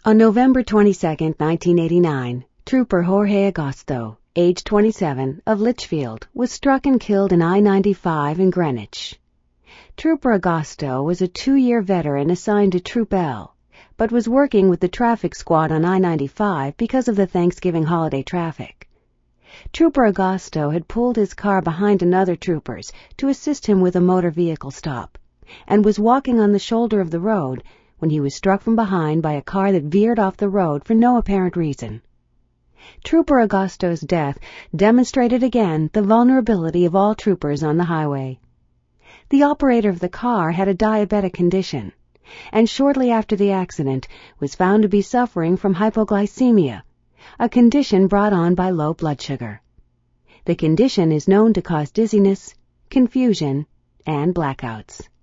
On November 22, 1989, Trooper Jorge Agosto, age 27, of Litchfield, was struck and killed in I-95 in Greenwich. Trooper Agosto was a 2-year veteran assigned to Troop L, but was working with the traffic squad on I-95 because of the Thanksgiving holiday traffic. Trooper Agosto had pulled his car behind another trooper's to assist him with a motor vehicle stop, and was walking on the shoulder of the road when he was struck from behind by a car that veered off the road for no apparent reason. Trooper Agosto's death demonstrated again the vulnerability of all troopers on the highway. The operator of the car had a diabetic condition, and shortly after the accident was found to be suffering from hypoglycemia, a condition brought on by low blood sugar. The condition is known to cause dizziness, confusion, and blackouts.